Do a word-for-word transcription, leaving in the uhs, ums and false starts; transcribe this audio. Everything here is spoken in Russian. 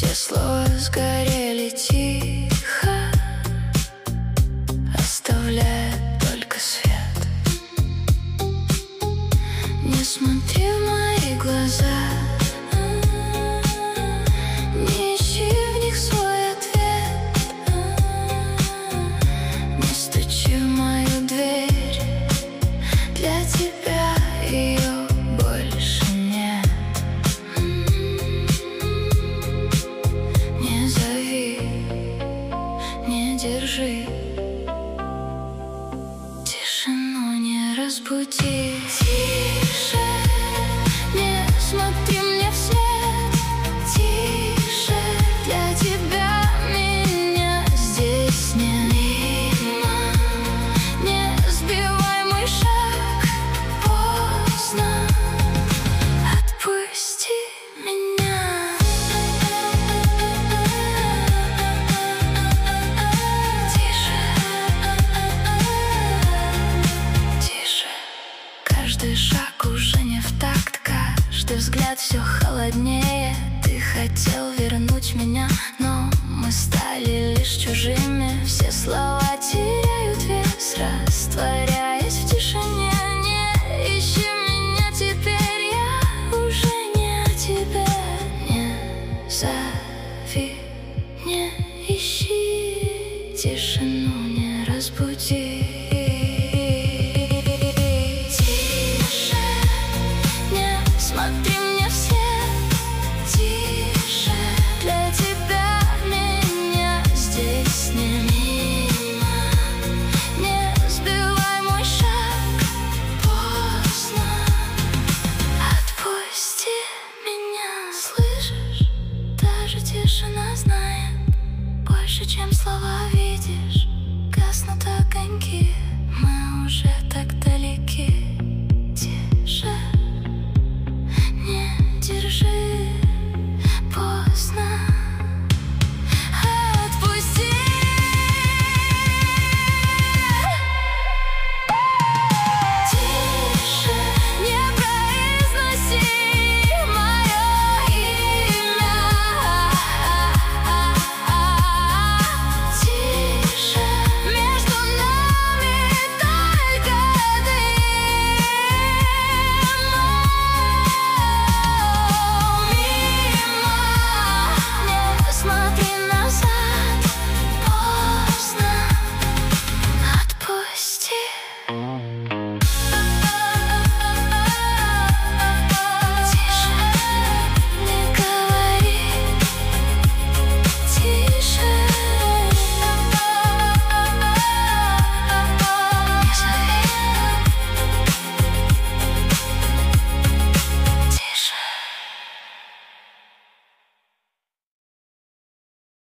Все слова сгорели тихо, оставляя только свет. Не смотри в мои глаза, не ищи в них свой ответ, не стучи в мою дверь, для тебя ее больше нет. Не зови, не держи, тишину не разбуди. Тише, не смотри мне вслед, тише, для тебя меня здесь нет. Мимо, не сбивай мой шаг, поздно, отпусти меня. Тише, тише, каждый шаг уже не в такт, каждый взгляд все холоднее. Ты хотел вернуть меня, но мы стали лишь чужими. Все слова теряют вес, растворяясь в тишине. Не ищи меня теперь, я уже не о тебе. Не зови, не ищи, тишину не разбуди. Тише, не смотри мне вслед, тише, для тебя меня здесь нет. Мимо, не сбивай мой шаг, поздно, отпусти меня. Слышишь, даже тишина знает больше, чем слова. Видишь, гаснут огоньки, мы уже